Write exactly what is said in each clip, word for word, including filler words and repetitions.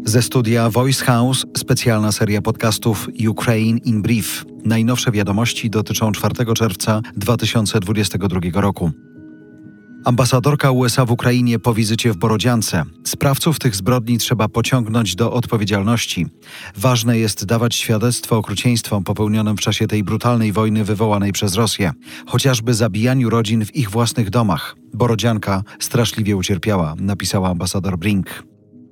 Ze studia Voice House specjalna seria podcastów Ukraine in Brief. Najnowsze wiadomości dotyczą czwartego czerwca dwa tysiące dwudziestego drugiego roku. Ambasadorka U S A w Ukrainie po wizycie w Borodziance. Sprawców tych zbrodni trzeba pociągnąć do odpowiedzialności. Ważne jest dawać świadectwo okrucieństwom popełnionym w czasie tej brutalnej wojny wywołanej przez Rosję. Chociażby zabijaniu rodzin w ich własnych domach. Borodzianka straszliwie ucierpiała, napisała ambasador Brink.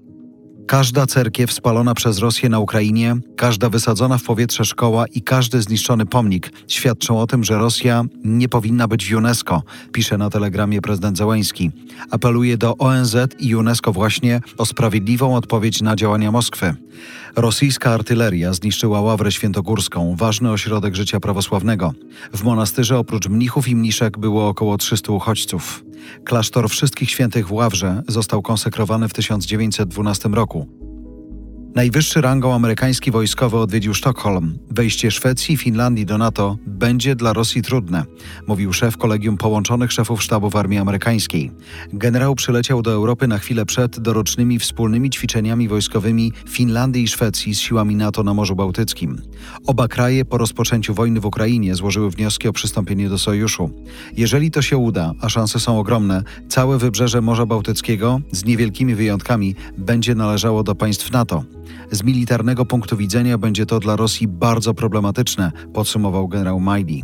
Każda cerkiew spalona przez Rosję na Ukrainie, każda wysadzona w powietrze szkoła i każdy zniszczony pomnik świadczą o tym, że Rosja nie powinna być w UNESCO, pisze na telegramie prezydent Zełenski. Apeluje do O N Z i UNESCO właśnie o sprawiedliwą odpowiedź na działania Moskwy. Rosyjska artyleria zniszczyła Ławrę Świętogórską, ważny ośrodek życia prawosławnego. W monastyrze oprócz mnichów i mniszek było około trzystu uchodźców. Klasztor Wszystkich Świętych w Ławrze został konsekrowany w tysiąc dziewięćset dwunastym roku. Najwyższy rangą amerykański wojskowy odwiedził Sztokholm. Wejście Szwecji i Finlandii do NATO będzie dla Rosji trudne, mówił szef Kolegium Połączonych Szefów Sztabów Armii Amerykańskiej. Generał przyleciał do Europy na chwilę przed dorocznymi wspólnymi ćwiczeniami wojskowymi Finlandii i Szwecji z siłami NATO na Morzu Bałtyckim. Oba kraje po rozpoczęciu wojny w Ukrainie złożyły wnioski o przystąpienie do sojuszu. Jeżeli to się uda, a szanse są ogromne, całe wybrzeże Morza Bałtyckiego, z niewielkimi wyjątkami, będzie należało do państw NATO. Z militarnego punktu widzenia będzie to dla Rosji bardzo problematyczne, podsumował generał Majdi.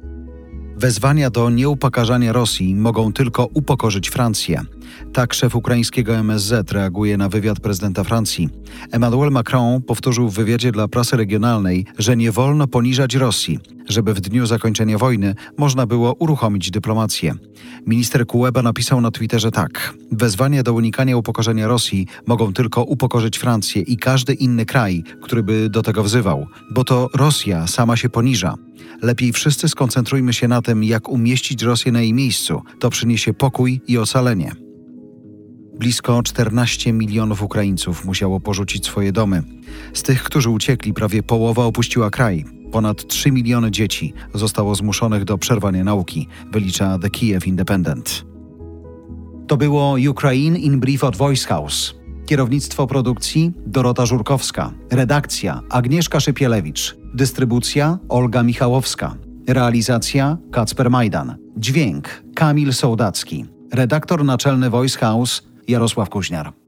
Wezwania do nieupokarzania Rosji mogą tylko upokorzyć Francję. Tak szef ukraińskiego M S Z reaguje na wywiad prezydenta Francji. Emmanuel Macron powtórzył w wywiadzie dla prasy regionalnej, że nie wolno poniżać Rosji, żeby w dniu zakończenia wojny można było uruchomić dyplomację. Minister Kuleba napisał na Twitterze tak: wezwania do unikania upokorzenia Rosji mogą tylko upokorzyć Francję i każdy inny kraj, który by do tego wzywał, bo to Rosja sama się poniża. Lepiej wszyscy skoncentrujmy się na tym, jak umieścić Rosję na jej miejscu. To przyniesie pokój i ocalenie. Blisko czternaście milionów Ukraińców musiało porzucić swoje domy. Z tych, którzy uciekli, prawie połowa opuściła kraj. Ponad trzy miliony dzieci zostało zmuszonych do przerwania nauki, wylicza The Kiev Independent. To było Ukraine in Brief od Voice House. Kierownictwo produkcji Dorota Żurkowska. Redakcja Agnieszka Szypielewicz. Dystrybucja Olga Michałowska. Realizacja Kacper Majdan. Dźwięk Kamil Sołdacki. Redaktor naczelny Voice House Jarosław Kuźniar.